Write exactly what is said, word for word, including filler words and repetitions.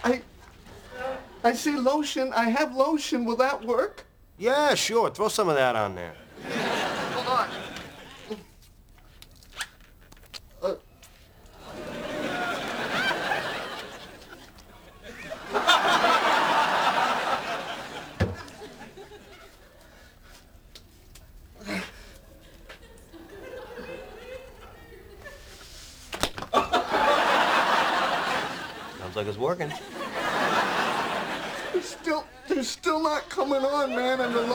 I, I see lotion. I have lotion. Will that work? Yeah, sure. Throw some of that on there. Hold on. Uh, Sounds like it's working. they're still, they're still not coming on, man, and the